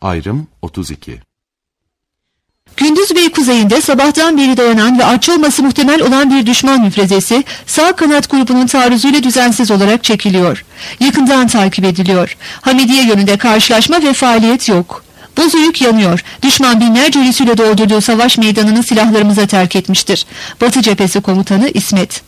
Ayrım 32. Gündüz ve kuzeyinde sabahtan beri dayanan ve artçı olması muhtemel olan bir düşman müfrezesi sağ kanat grubunun taarruzuyla düzensiz olarak çekiliyor. Yakından takip ediliyor. Hamidiye yönünde karşılaşma ve faaliyet yok. Bozüyük yanıyor. Düşman binlerce ölüsüyle doldurduğu savaş meydanını silahlarımıza terk etmiştir. Batı Cephesi Komutanı İsmet.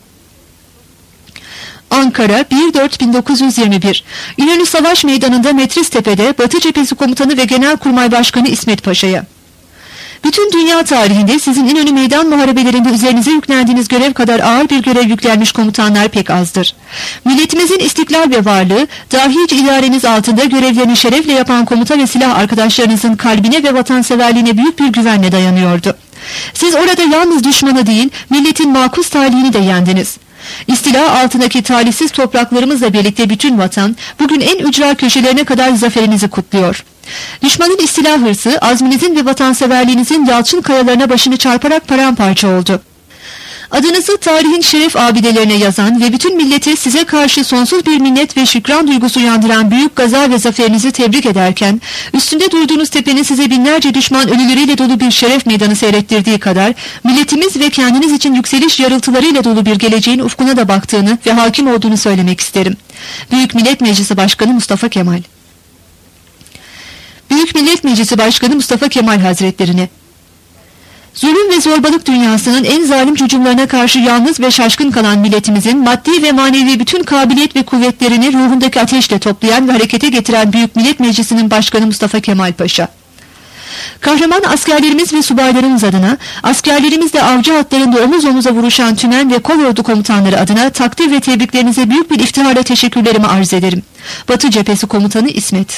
Ankara 1-4-1921 İnönü Savaş Meydanı'nda Metristepe'de Batı Cephesi Komutanı ve Genelkurmay Başkanı İsmet Paşa'ya. Bütün dünya tarihinde sizin İnönü meydan muharebelerinde üzerinize yüklendiğiniz görev kadar ağır bir görev yüklenmiş komutanlar pek azdır. Milletimizin istiklal ve varlığı, dahice idareniz altında görevlerini şerefle yapan komuta ve silah arkadaşlarınızın kalbine ve vatanseverliğine büyük bir güvenle dayanıyordu. Siz orada yalnız düşmanı değil, milletin makus talihini de yendiniz. İstila altındaki talihsiz topraklarımızla birlikte bütün vatan, bugün en ücra köşelerine kadar zaferinizi kutluyor. Düşmanın istila hırsı, azminizin ve vatanseverliğinizin yalçın kayalarına başını çarparak paramparça oldu. Adınızı tarihin şeref abidelerine yazan ve bütün milleti size karşı sonsuz bir minnet ve şükran duygusu uyandıran büyük gaza ve zaferinizi tebrik ederken, üstünde durduğunuz tepenin size binlerce düşman ölüleriyle dolu bir şeref meydanı seyrettirdiği kadar, milletimiz ve kendiniz için yükseliş yarıltılarıyla dolu bir geleceğin ufkuna da baktığını ve hakim olduğunu söylemek isterim. Büyük Millet Meclisi Başkanı Mustafa Kemal. Büyük Millet Meclisi Başkanı Mustafa Kemal Hazretlerine. Zulüm ve zorbalık dünyasının en zalim hücumlarına karşı yalnız ve şaşkın kalan milletimizin maddi ve manevi bütün kabiliyet ve kuvvetlerini ruhundaki ateşle toplayan ve harekete getiren Büyük Millet Meclisi'nin Başkanı Mustafa Kemal Paşa. Kahraman askerlerimiz ve subaylarımız adına, askerlerimizle avcı hatlarında omuz omuza vuruşan tümen ve kolordu komutanları adına takdir ve tebriklerinize büyük bir iftiharla teşekkürlerimi arz ederim. Batı Cephesi Komutanı İsmet.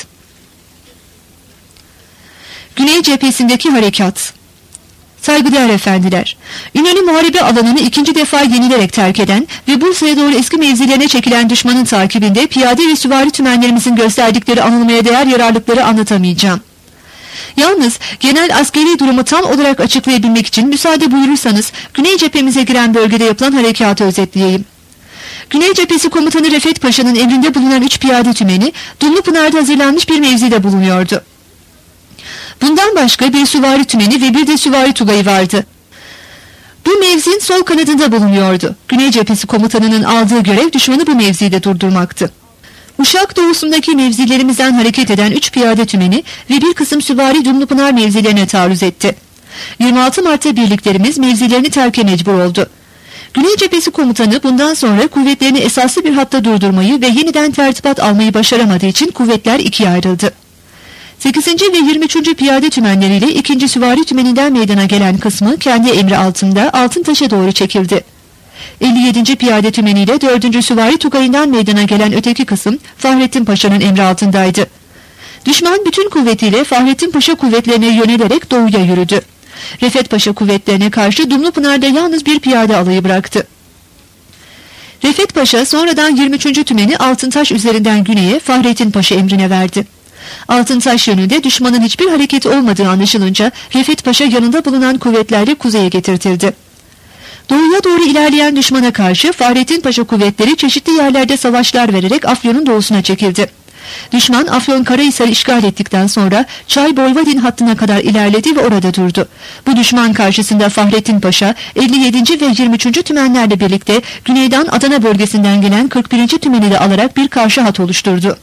Güney Cephesindeki Harekat. Saygıdeğer efendiler, İnönü muharebe alanını ikinci defa yenilerek terk eden ve Bursa'ya doğru eski mevzilerine çekilen düşmanın takibinde piyade ve süvari tümenlerimizin gösterdikleri anılmaya değer yararlıkları anlatamayacağım. Yalnız genel askeri durumu tam olarak açıklayabilmek için müsaade buyurursanız Güney cephemize giren bölgede yapılan harekatı özetleyeyim. Güney Cephesi Komutanı Refet Paşa'nın emrinde bulunan 3 piyade tümeni Dumlupınar'da hazırlanmış bir mevzide bulunuyordu. Bundan başka bir süvari tümeni ve bir de süvari tugayı vardı. Bu mevzinin sol kanadında bulunuyordu. Güney Cephesi Komutanı'nın aldığı görev düşmanı bu mevzide durdurmaktı. Uşak doğusundaki mevzilerimizden hareket eden 3 piyade tümeni ve bir kısım süvari Dumlupınar mevzilerine taarruz etti. 26 Mart'ta birliklerimiz mevzilerini terke mecbur oldu. Güney Cephesi Komutanı bundan sonra kuvvetlerini esaslı bir hatta durdurmayı ve yeniden tertibat almayı başaramadığı için kuvvetler ikiye ayrıldı. 8. ve 23. piyade tümenleriyle 2. süvari tümeninden meydana gelen kısmı kendi emri altında Altıntaş'a doğru çekildi. 57. piyade tümeniyle 4. süvari tugayından meydana gelen öteki kısım Fahrettin Paşa'nın emri altındaydı. Düşman bütün kuvvetiyle Fahrettin Paşa kuvvetlerine yönelerek doğuya yürüdü. Refet Paşa kuvvetlerine karşı Dumlupınar'da yalnız bir piyade alayı bıraktı. Refet Paşa sonradan 23. tümeni Altıntaş üzerinden güneye Fahrettin Paşa emrine verdi. Altıntaş yönünde düşmanın hiçbir hareketi olmadığı anlaşılınca Refet Paşa yanında bulunan kuvvetlerle kuzeye getirtildi. Doğuya doğru ilerleyen düşmana karşı Fahrettin Paşa kuvvetleri çeşitli yerlerde savaşlar vererek Afyon'un doğusuna çekildi. Düşman Afyonkarahisar'ı işgal ettikten sonra Çay-Bolvadin hattına kadar ilerledi ve orada durdu. Bu düşman karşısında Fahrettin Paşa 57. ve 23. tümenlerle birlikte güneyden Adana bölgesinden gelen 41. tümeni de alarak bir karşı hat oluşturdu.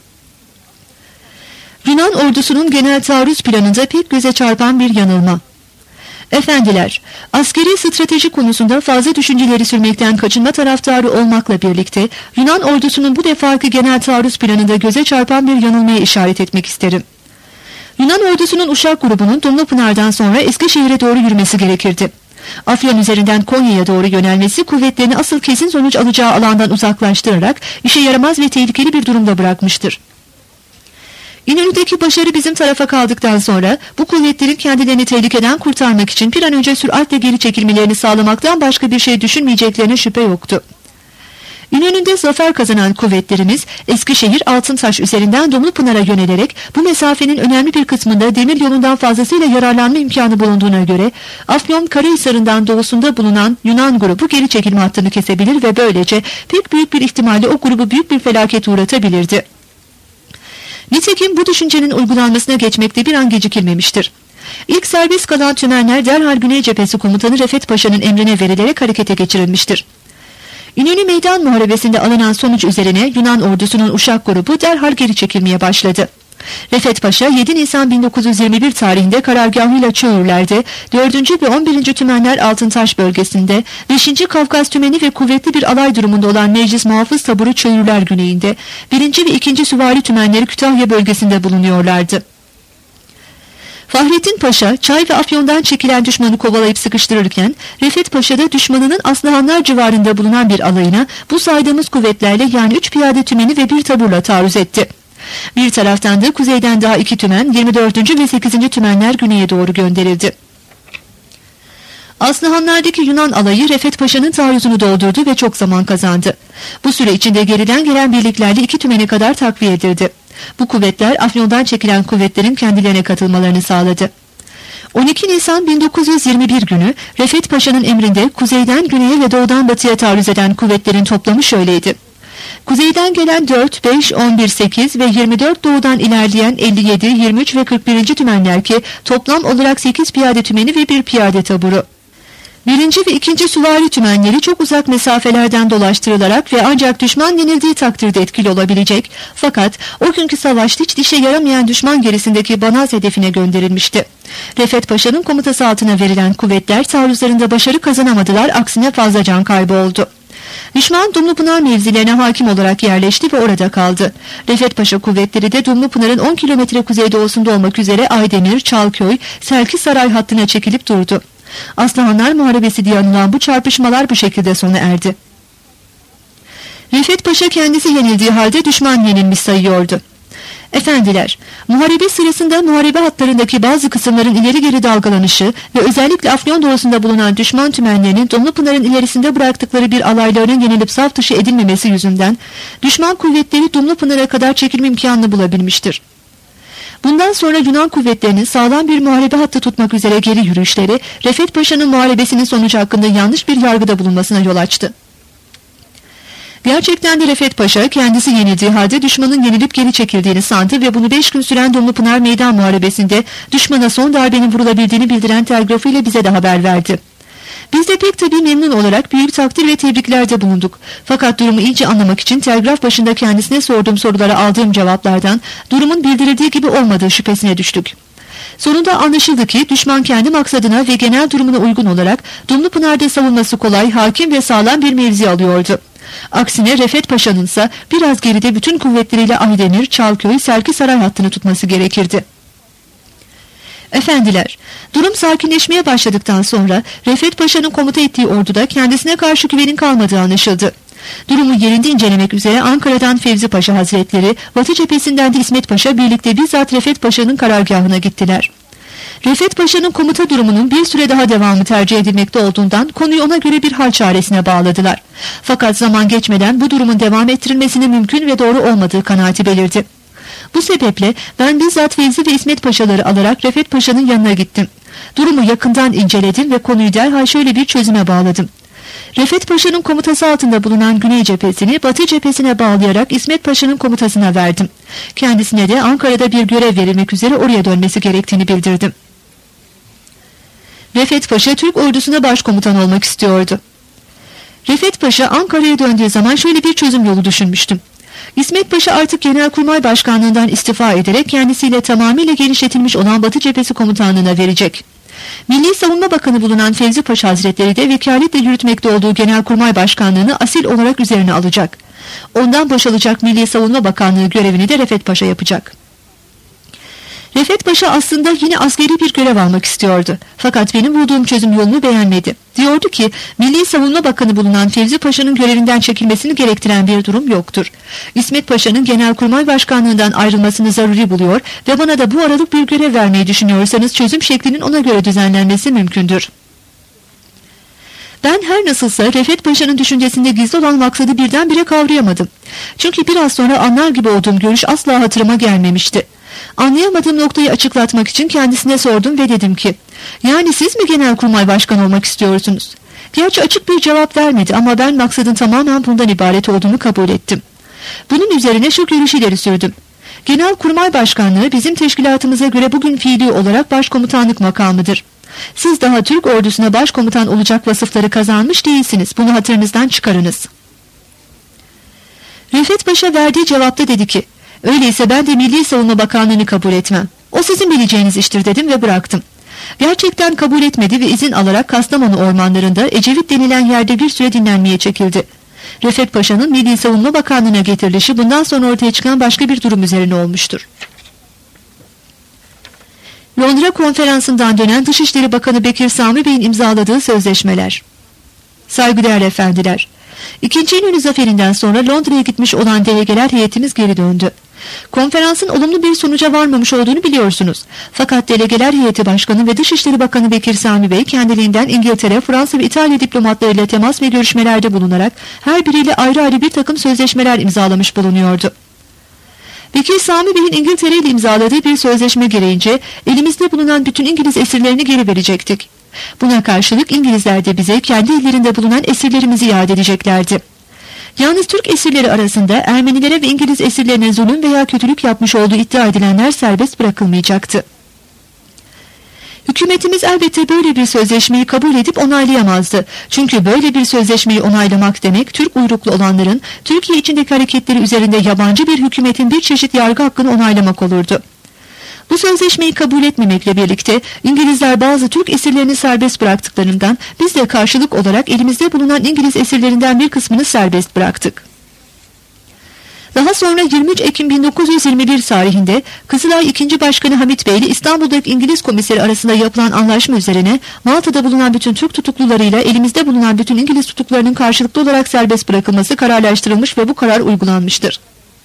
Yunan ordusunun genel taarruz planında pek göze çarpan bir yanılma. Efendiler, askeri strateji konusunda fazla düşünceleri sürmekten kaçınma taraftarı olmakla birlikte Yunan ordusunun bu defaki genel taarruz planında göze çarpan bir yanılmaya işaret etmek isterim. Yunan ordusunun Uşak grubunun Dumlupınar'dan sonra Eskişehir'e doğru yürümesi gerekirdi. Afyon üzerinden Konya'ya doğru yönelmesi kuvvetlerini asıl kesin sonuç alacağı alandan uzaklaştırarak işe yaramaz ve tehlikeli bir durumda bırakmıştır. İnönü'deki başarı bizim tarafa kaldıktan sonra bu kuvvetlerin kendilerini tehlikeden kurtarmak için bir an önce süratle geri çekilmelerini sağlamaktan başka bir şey düşünmeyeceklerine şüphe yoktu. İnönü'nde zafer kazanan kuvvetlerimiz Eskişehir Altıntaş üzerinden Dumlupınar'a yönelerek bu mesafenin önemli bir kısmında demir yolundan fazlasıyla yararlanma imkanı bulunduğuna göre Afyonkarahisar'ından doğusunda bulunan Yunan grubu geri çekilme hattını kesebilir ve böylece pek büyük bir ihtimalle o grubu büyük bir felaket uğratabilirdi. Nitekim bu düşüncenin uygulanmasına geçmekte bir an gecikilmemiştir. İlk serbest kalan tümenler derhal Güney Cephesi Komutanı Refet Paşa'nın emrine verilerek harekete geçirilmiştir. İnönü Meydan Muharebesi'nde alınan sonuç üzerine Yunan ordusunun Uşak grubu derhal geri çekilmeye başladı. Refet Paşa 7 Nisan 1921 tarihinde karargahıyla Çöğürler'de, 4. ve 11. Tümenler Altıntaş bölgesinde, 5. Kafkas Tümeni ve kuvvetli bir alay durumunda olan Meclis Muhafız Taburu Çöğürler güneyinde, 1. ve 2. Süvari Tümenleri Kütahya bölgesinde bulunuyorlardı. Fahrettin Paşa, Çay ve Afyon'dan çekilen düşmanı kovalayıp sıkıştırırken, Refet Paşa da düşmanının Aslıhanlar civarında bulunan bir alayına bu saydığımız kuvvetlerle yani 3 piyade tümeni ve bir taburla taarruz etti. Bir taraftan da kuzeyden daha 2 tümen, 24. ve 8. tümenler güneye doğru gönderildi. Aslıhanlardaki Yunan alayı Refet Paşa'nın taarruzunu doldurdu ve çok zaman kazandı. Bu süre içinde geriden gelen birliklerle 2 tümene kadar takviye edildi. Bu kuvvetler Afyon'dan çekilen kuvvetlerin kendilerine katılmalarını sağladı. 12 Nisan 1921 günü Refet Paşa'nın emrinde kuzeyden güneye ve doğudan batıya taarruz eden kuvvetlerin toplamı şöyleydi. Kuzeyden gelen 4, 5, 11, 8 ve 24 doğudan ilerleyen 57, 23 ve 41. tümenler ki toplam olarak 8 piyade tümeni ve 1 piyade taburu. 1. ve 2. süvari tümenleri çok uzak mesafelerden dolaştırılarak ve ancak düşman yenildiği takdirde etkili olabilecek, fakat o günkü savaşta hiç dişe yaramayan düşman gerisindeki Banaz hedefine gönderilmişti. Refet Paşa'nın komutası altına verilen kuvvetler taarruzlarında başarı kazanamadılar, aksine fazla can kaybı oldu. Düşman Dumlupınar mevzilerine hakim olarak yerleşti ve orada kaldı. Refet Paşa kuvvetleri de Dumlupınar'ın 10 kilometre kuzeydoğusunda olmak üzere Aydemir, Çalköy, Selkisaray hattına çekilip durdu. Aslıhanlar Muharebesi diye anılan bu çarpışmalar bu şekilde sona erdi. Refet Paşa kendisi yenildiği halde düşman yenilmiş sayıyordu. Efendiler, muharebe sırasında muharebe hatlarındaki bazı kısımların ileri geri dalgalanışı ve özellikle Afyon doğusunda bulunan düşman tümenlerinin Dumlupınar'ın ilerisinde bıraktıkları bir alaylarının yenilip saf dışı edilmemesi yüzünden düşman kuvvetleri Dumlupınar'a kadar çekilme imkanını bulabilmiştir. Bundan sonra Yunan kuvvetlerinin sağlam bir muharebe hattı tutmak üzere geri yürüyüşleri, Refet Paşa'nın muharebesinin sonucu hakkında yanlış bir yargıda bulunmasına yol açtı. Gerçekten de Refet Paşa kendisi yenildiği halde düşmanın yenilip geri çekildiğini sandı ve bunu 5 gün süren Dumlupınar Meydan Muharebesi'nde düşmana son darbenin vurulabildiğini bildiren telgrafıyla bize de haber verdi. Biz de pek tabii memnun olarak büyük takdir ve tebriklerde bulunduk. Fakat durumu iyice anlamak için telgraf başında kendisine sorduğum sorulara aldığım cevaplardan durumun bildirildiği gibi olmadığı şüphesine düştük. Sonunda anlaşıldı ki düşman kendi maksadına ve genel durumuna uygun olarak Dumlupınar'da savunması kolay, hakim ve sağlam bir mevzi alıyordu. Aksine Refet Paşa'nın ise biraz geride bütün kuvvetleriyle Aydemir, Çalköy, Selkisaray hattını tutması gerekirdi. Efendiler, durum sakinleşmeye başladıktan sonra Refet Paşa'nın komuta ettiği orduda kendisine karşı güvenin kalmadığı anlaşıldı. Durumu yerinde incelemek üzere Ankara'dan Fevzi Paşa Hazretleri, Batı cephesinden de İsmet Paşa birlikte bizzat Refet Paşa'nın karargahına gittiler. Refet Paşa'nın komuta durumunun bir süre daha devamı tercih edilmekte olduğundan konuyu ona göre bir hal çaresine bağladılar. Fakat zaman geçmeden bu durumun devam ettirilmesinin mümkün ve doğru olmadığı kanaati belirdi. Bu sebeple ben bizzat Fevzi ve İsmet Paşaları alarak Refet Paşa'nın yanına gittim. Durumu yakından inceledim ve konuyu derhal şöyle bir çözüme bağladım. Refet Paşa'nın komutası altında bulunan Güney cephesini Batı cephesine bağlayarak İsmet Paşa'nın komutasına verdim. Kendisine de Ankara'da bir görev verilmek üzere oraya dönmesi gerektiğini bildirdim. Refet Paşa Türk ordusuna başkomutan olmak istiyordu. Refet Paşa Ankara'ya döndüğü zaman şöyle bir çözüm yolu düşünmüştüm. İsmet Paşa artık Genelkurmay Başkanlığından istifa ederek kendisiyle tamamıyla genişletilmiş olan Batı Cephesi Komutanlığına verecek. Milli Savunma Bakanı bulunan Fevzi Paşa Hazretleri de vekaletle yürütmekte olduğu Genelkurmay Başkanlığını asil olarak üzerine alacak. Ondan boşalacak Milli Savunma Bakanlığı görevini de Refet Paşa yapacak. Refet Paşa aslında yine askeri bir görev almak istiyordu. Fakat benim bulduğum çözüm yolunu beğenmedi. Diyordu ki Milli Savunma Bakanı bulunan Fevzi Paşa'nın görevinden çekilmesini gerektiren bir durum yoktur. İsmet Paşa'nın Genelkurmay Başkanlığından ayrılmasını zaruri buluyor ve bana da bu aralık bir görev vermeyi düşünüyorsanız çözüm şeklinin ona göre düzenlenmesi mümkündür. Ben her nasılsa Refet Paşa'nın düşüncesinde gizli olan maksadı birdenbire kavrayamadım. Çünkü biraz sonra anlar gibi olduğum görüş asla hatırıma gelmemişti. Anlayamadığım noktayı açıklatmak için kendisine sordum ve dedim ki, yani siz mi Genelkurmay Başkanı olmak istiyorsunuz? Gerçi açık bir cevap vermedi ama ben maksadın tamamen bundan ibaret olduğunu kabul ettim. Bunun üzerine şu görüş ileri sürdüm. Genelkurmay Başkanlığı bizim teşkilatımıza göre bugün fiili olarak başkomutanlık makamıdır. Siz daha Türk ordusuna başkomutan olacak vasıfları kazanmış değilsiniz. Bunu hatırınızdan çıkarınız. Refet Paşa verdiği cevapta dedi ki, öyleyse ben de Milli Savunma Bakanlığı'nı kabul etmem. O sizin bileceğiniz iştir dedim ve bıraktım. Gerçekten kabul etmedi ve izin alarak Kastamonu ormanlarında Ecevit denilen yerde bir süre dinlenmeye çekildi. Refet Paşa'nın Milli Savunma Bakanlığı'na getirilişi bundan sonra ortaya çıkan başka bir durum üzerine olmuştur. Londra Konferansı'ndan dönen Dışişleri Bakanı Bekir Sami Bey'in imzaladığı sözleşmeler. Saygıdeğer efendiler, İkinci İnönü Zaferi'nden sonra Londra'ya gitmiş olan delegeler heyetimiz geri döndü. Konferansın olumlu bir sonuca varmamış olduğunu biliyorsunuz. Fakat delegeler heyeti başkanı ve Dışişleri Bakanı Bekir Sami Bey kendiliğinden İngiltere, Fransa ve İtalya diplomatlarıyla temas ve görüşmelerde bulunarak her biriyle ayrı ayrı bir takım sözleşmeler imzalamış bulunuyordu. Bekir Sami Bey'in İngiltere ile imzaladığı bir sözleşme gereğince elimizde bulunan bütün İngiliz esirlerini geri verecektik. Buna karşılık İngilizler de bize kendi ellerinde bulunan esirlerimizi iade edeceklerdi. Yalnız Türk esirleri arasında Ermenilere ve İngiliz esirlerine zulüm veya kötülük yapmış olduğu iddia edilenler serbest bırakılmayacaktı. Hükümetimiz elbette böyle bir sözleşmeyi kabul edip onaylayamazdı. Çünkü böyle bir sözleşmeyi onaylamak demek Türk uyruklu olanların Türkiye içindeki hareketleri üzerinde yabancı bir hükümetin bir çeşit yargı hakkını onaylamak olurdu. Bu sözleşmeyi kabul etmemekle birlikte İngilizler bazı Türk esirlerini serbest bıraktıklarından biz de karşılık olarak elimizde bulunan İngiliz esirlerinden bir kısmını serbest bıraktık. Daha sonra 23 Ekim 1921 tarihinde Kızılay 2. Başkanı Hamit Bey ile İstanbul'daki İngiliz komiseri arasında yapılan anlaşma üzerine Malta'da bulunan bütün Türk tutuklularıyla elimizde bulunan bütün İngiliz tutuklularının karşılıklı olarak serbest bırakılması kararlaştırılmış ve bu karar uygulanmıştır.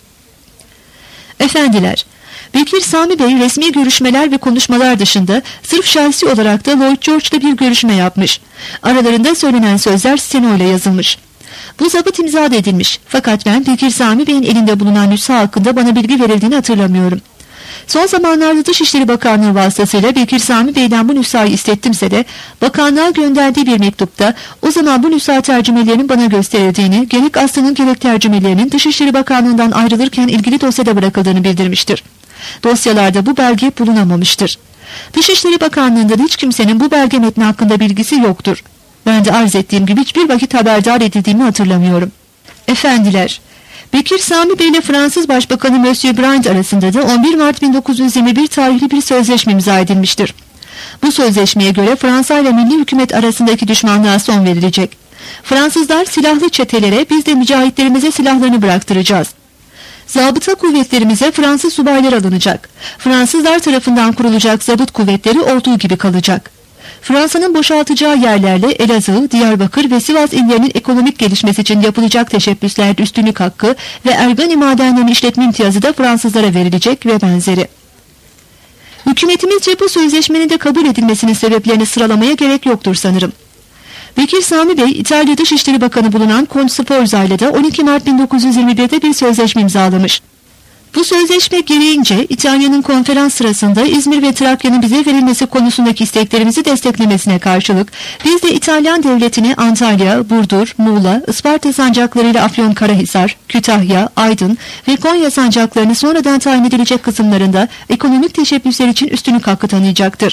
Efendiler, Bekir Sami Bey resmi görüşmeler ve konuşmalar dışında sırf şahsi olarak da Lloyd George'la bir görüşme yapmış. Aralarında söylenen sözler steno ile yazılmış. Bu zabıt imza edilmiş. Fakat ben Bekir Sami Bey'in elinde bulunan nüsha hakkında bana bilgi verildiğini hatırlamıyorum. Son zamanlarda Dışişleri Bakanlığı vasıtasıyla Bekir Sami Bey'den bu nüshayı istettimse de bakanlığa gönderdiği bir mektupta o zaman bu nüsha tercümelerinin bana gösterildiğini, gerek Aslı'nın gerek tercümelerinin Dışişleri Bakanlığı'ndan ayrılırken ilgili dosyada bırakıldığını bildirmiştir. Dosyalarda bu belge bulunamamıştır. Dışişleri Bakanlığı'nda hiç kimsenin bu belge metni hakkında bilgisi yoktur. Ben de arz ettiğim gibi hiçbir vakit haberdar edildiğimi hatırlamıyorum. Efendiler, Bekir Sami Bey ile Fransız Başbakanı Monsieur Brand arasında da 11 Mart 1921 tarihli bir sözleşme imza edilmiştir. Bu sözleşmeye göre Fransa ile milli hükümet arasındaki düşmanlığa son verilecek. Fransızlar silahlı çetelere, biz de mücahitlerimize silahlarını bıraktıracağız. Zabıta kuvvetlerimize Fransız subaylar alınacak. Fransızlar tarafından kurulacak zabıt kuvvetleri olduğu gibi kalacak. Fransa'nın boşaltacağı yerlerle Elazığ, Diyarbakır ve Sivas illerinin ekonomik gelişmesi için yapılacak teşebbüslerde üstünlük hakkı ve Ergani madenlerini işletme imtiyazı da Fransızlara verilecek ve benzeri. Hükümetimizce bu sözleşmenin de kabul edilmesinin sebeplerini sıralamaya gerek yoktur sanırım. Bekir Sami Bey, İtalya Dışişleri Bakanı bulunan Kont Sforza ile de 12 Mart 1921'de bir sözleşme imzalamış. Bu sözleşme gereğince İtalya'nın konferans sırasında İzmir ve Trakya'nın bize verilmesi konusundaki isteklerimizi desteklemesine karşılık biz de İtalyan devletine Antalya, Burdur, Muğla, Isparta sancaklarıyla Afyonkarahisar, Kütahya, Aydın ve Konya sancaklarını sonradan tayin edilecek kısımlarında ekonomik teşebbüsler için üstünlük hakkı tanıyacaktır.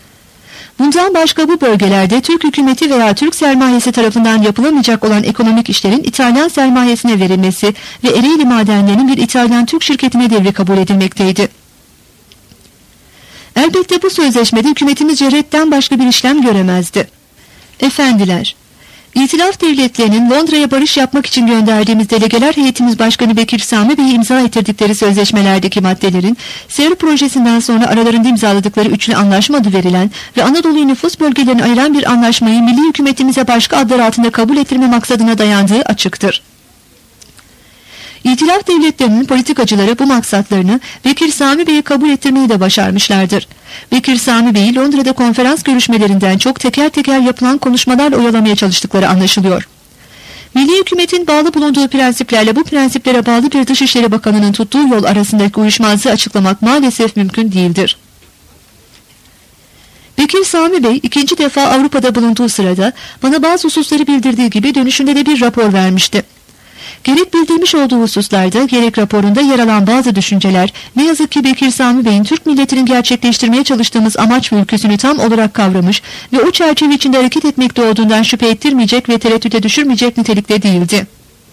Bundan başka bu bölgelerde Türk hükümeti veya Türk sermayesi tarafından yapılamayacak olan ekonomik işlerin İtalyan sermayesine verilmesi ve Ereğli madenlerinin bir İtalyan Türk şirketine devri kabul edilmekteydi. Elbette bu sözleşmede hükümetimiz redden başka bir işlem göremezdi. Efendiler, İtilaf devletlerinin Londra'ya barış yapmak için gönderdiğimiz delegeler heyetimiz Başkanı Bekir Sami Bey'i imza ettirdikleri sözleşmelerdeki maddelerin Seyir projesinden sonra aralarında imzaladıkları üçlü anlaşma adı verilen ve Anadolu'yu nüfus bölgelerini ayıran bir anlaşmayı milli hükümetimize başka adlar altında kabul ettirme maksadına dayandığı açıktır. İtilaf devletlerinin politikacıları bu maksatlarını Bekir Sami Bey'e kabul ettirmeyi de başarmışlardır. Bekir Sami Bey'i Londra'da konferans görüşmelerinden çok teker teker yapılan konuşmalarla oyalamaya çalıştıkları anlaşılıyor. Milli hükümetin bağlı bulunduğu prensiplerle bu prensiplere bağlı bir Dışişleri Bakanı'nın tuttuğu yol arasındaki uyuşmazlığı açıklamak maalesef mümkün değildir. Bekir Sami Bey ikinci defa Avrupa'da bulunduğu sırada bana bazı hususları bildirdiği gibi dönüşünde de bir rapor vermişti. Gerek bildirmiş olduğu hususlarda gerek raporunda yer alan bazı düşünceler ne yazık ki Bekir Sami Bey'in Türk milletinin gerçekleştirmeye çalıştığımız amaç ve ülküsünü tam olarak kavramış ve o çerçeve içinde hareket etmekte olduğundan şüphe ettirmeyecek ve tereddüte düşürmeyecek nitelikte değildi.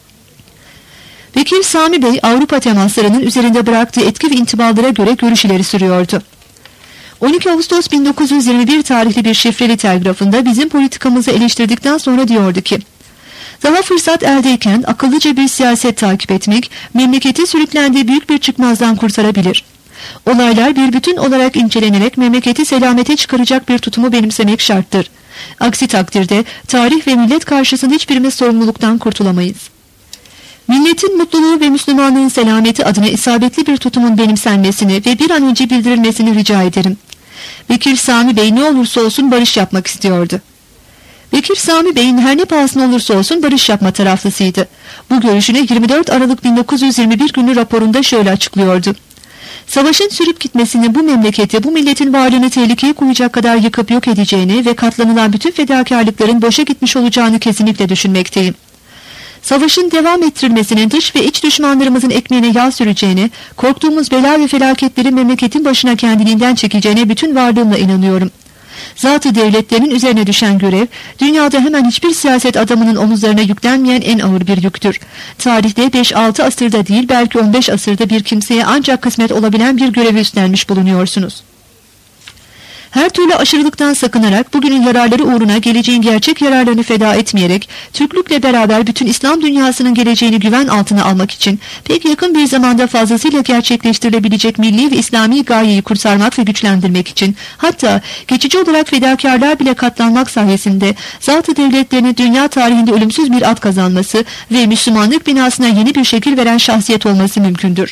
Bekir Sami Bey Avrupa temaslarının üzerinde bıraktığı etki ve intibalara göre görüş ileri sürüyordu. 12 Ağustos 1921 tarihli bir şifreli telgrafında bizim politikamızı eleştirdikten sonra diyordu ki, daha fırsat eldeyken akıllıca bir siyaset takip etmek, memleketi sürüklendiği büyük bir çıkmazdan kurtarabilir. Olaylar bir bütün olarak incelenerek memleketi selamete çıkaracak bir tutumu benimsemek şarttır. Aksi takdirde tarih ve millet karşısında hiçbirimiz sorumluluktan kurtulamayız. Milletin mutluluğu ve Müslümanlığın selameti adına isabetli bir tutumun benimsenmesini ve bir an önce bildirilmesini rica ederim. Bekir Sami Bey ne olursa olsun barış yapmak istiyordu. Bekir Sami Bey'in her ne pahasına olursa olsun barış yapma taraflısıydı. Bu görüşünü 24 Aralık 1921 günü raporunda şöyle açıklıyordu. Savaşın sürüp gitmesini bu memleketi, bu milletin varlığını tehlikeye koyacak kadar yıkıp yok edeceğini ve katlanılan bütün fedakarlıkların boşa gitmiş olacağını kesinlikle düşünmekteyim. Savaşın devam ettirilmesinin dış ve iç düşmanlarımızın ekmeğine yağ süreceğini, korktuğumuz bela ve felaketlerin memleketin başına kendiliğinden çekeceğine bütün varlığımla inanıyorum. Zat-ı devletlerin üzerine düşen görev, dünyada hemen hiçbir siyaset adamının omuzlarına yüklenmeyen en ağır bir yüktür. Tarihte 5-6 asırda değil belki 15 asırda bir kimseye ancak kısmet olabilen bir görevi üstlenmiş bulunuyorsunuz. Her türlü aşırılıktan sakınarak bugünün yararları uğruna geleceğin gerçek yararlarını feda etmeyerek Türklükle beraber bütün İslam dünyasının geleceğini güven altına almak için pek yakın bir zamanda fazlasıyla gerçekleştirilebilecek milli ve İslami gayeyi kurtarmak ve güçlendirmek için hatta geçici olarak fedakarlığa bile katlanmak sayesinde zat-ı devletlerinin dünya tarihinde ölümsüz bir ad kazanması ve Müslümanlık binasına yeni bir şekil veren şahsiyet olması mümkündür.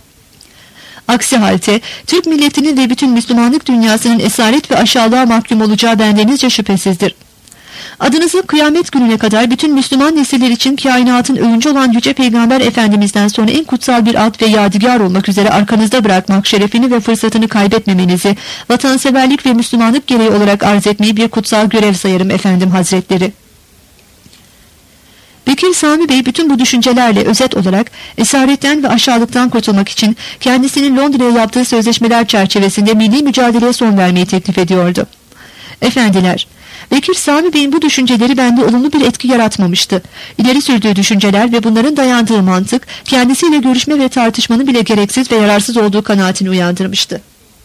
Aksi halde Türk milletinin ve bütün Müslümanlık dünyasının esaret ve aşağılığa mahkum olacağı bendenizce şüphesizdir. Adınızı kıyamet gününe kadar bütün Müslüman nesiller için kainatın öncü olan Yüce Peygamber Efendimiz'den sonra en kutsal bir ad ve yadigar olmak üzere arkanızda bırakmak şerefini ve fırsatını kaybetmemenizi, vatanseverlik ve Müslümanlık gereği olarak arz etmeyi bir kutsal görev sayarım efendim hazretleri. Bekir Sami Bey bütün bu düşüncelerle özet olarak esaretten ve aşağılıktan kurtulmak için kendisinin Londra'ya yaptığı sözleşmeler çerçevesinde milli mücadeleye son vermeyi teklif ediyordu. Efendiler, Bekir Sami Bey'in bu düşünceleri bende olumlu bir etki yaratmamıştı. İleri sürdüğü düşünceler ve bunların dayandığı mantık kendisiyle görüşme ve tartışmanın bile gereksiz ve yararsız olduğu kanaatini uyandırmıştı.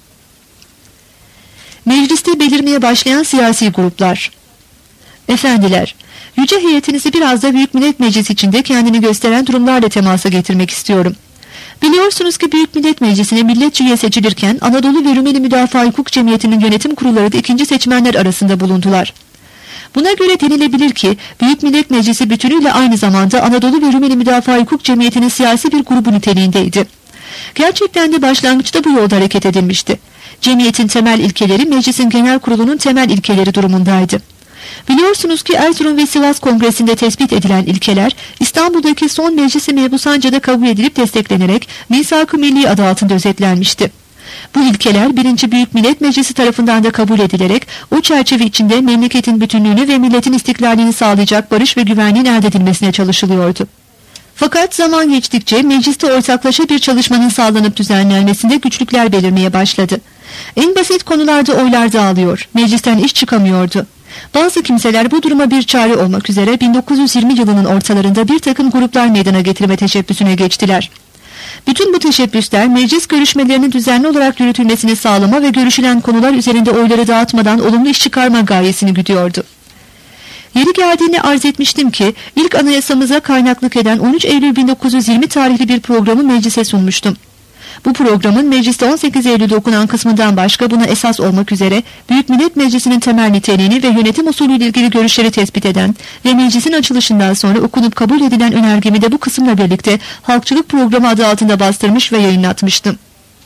Mecliste belirmeye başlayan siyasi gruplar. Efendiler, yüce heyetinizi biraz da Büyük Millet Meclisi içinde kendini gösteren durumlarla temasa getirmek istiyorum. Biliyorsunuz ki Büyük Millet Meclisi'ne milletçi üye seçilirken Anadolu ve Rumeli Müdafaa Hukuk Cemiyeti'nin yönetim kurulları da ikinci seçmenler arasında bulundular. Buna göre denilebilir ki Büyük Millet Meclisi bütünüyle aynı zamanda Anadolu ve Rumeli Müdafaa Hukuk Cemiyeti'nin siyasi bir grubu niteliğindeydi. Gerçekten de başlangıçta bu yolda hareket edilmişti. Cemiyetin temel ilkeleri meclisin genel kurulunun temel ilkeleri durumundaydı. Biliyorsunuz ki Erzurum ve Sivas Kongresi'nde tespit edilen ilkeler İstanbul'daki son meclisi mebusanca'da kabul edilip desteklenerek Misak-ı Milli adı altında özetlenmişti. Bu ilkeler 1. Büyük Millet Meclisi tarafından da kabul edilerek o çerçeve içinde memleketin bütünlüğünü ve milletin istiklalini sağlayacak barış ve güvenliğin elde edilmesine çalışılıyordu. Fakat zaman geçtikçe mecliste ortaklaşa bir çalışmanın sağlanıp düzenlenmesinde güçlükler belirmeye başladı. En basit konularda oylar dağılıyor, meclisten iş çıkamıyordu. Bazı kimseler bu duruma bir çare olmak üzere 1920 yılının ortalarında bir takım gruplar meydana getirme teşebbüsüne geçtiler. Bütün bu teşebbüsler meclis görüşmelerinin düzenli olarak yürütülmesini sağlama ve görüşülen konular üzerinde oyları dağıtmadan olumlu iş çıkarma gayesini güdüyordu. Yeri geldiğini arz etmiştim ki ilk anayasamıza kaynaklık eden 13 Eylül 1920 tarihli bir programı meclise sunmuştum. Bu programın mecliste 18 Eylül'de okunan kısmından başka buna esas olmak üzere Büyük Millet Meclisi'nin temel niteliğini ve yönetim usulüyle ilgili görüşleri tespit eden ve meclisin açılışından sonra okunup kabul edilen önergemi de bu kısımla birlikte Halkçılık Programı adı altında bastırmış ve yayınlatmıştım.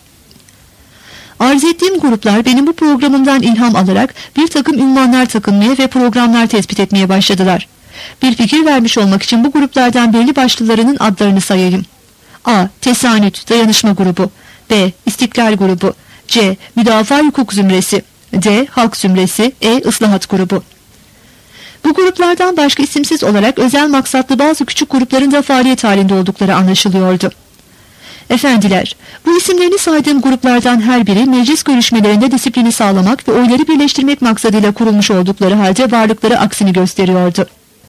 Arz ettiğim gruplar benim bu programımdan ilham alarak bir takım ünvanlar takınmaya ve programlar tespit etmeye başladılar. Bir fikir vermiş olmak için bu gruplardan belli başlılarının adlarını sayayım. A. Tesanüt, Dayanışma Grubu. B. İstiklal Grubu. C. Müdafaa Hukuk Zümresi. D. Halk Zümresi. E. Islahat Grubu. Bu gruplardan başka isimsiz olarak özel maksatlı bazı küçük grupların da faaliyet halinde oldukları anlaşılıyordu. Efendiler, bu isimlerini saydığım gruplardan her biri meclis görüşmelerinde disiplini sağlamak ve oyları birleştirmek maksadıyla kurulmuş oldukları halde varlıkları aksini gösteriyordu.